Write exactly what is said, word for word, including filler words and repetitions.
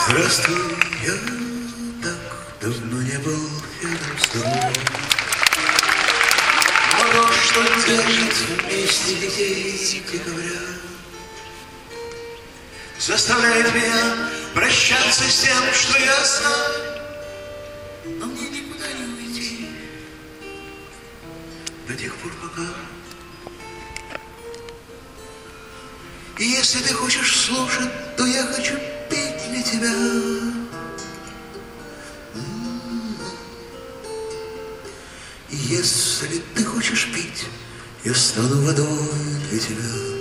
Здравствуй, я так давно не был рядом с тобой. Но то, что держит вместе детей, говоря, заставляет меня прощаться с тем, что я знаю. Но мне никуда не уйти до тех пор, пока. И если ты хочешь слушать, то я хочу петь для тебя. И если ты хочешь пить, я стану водой для тебя.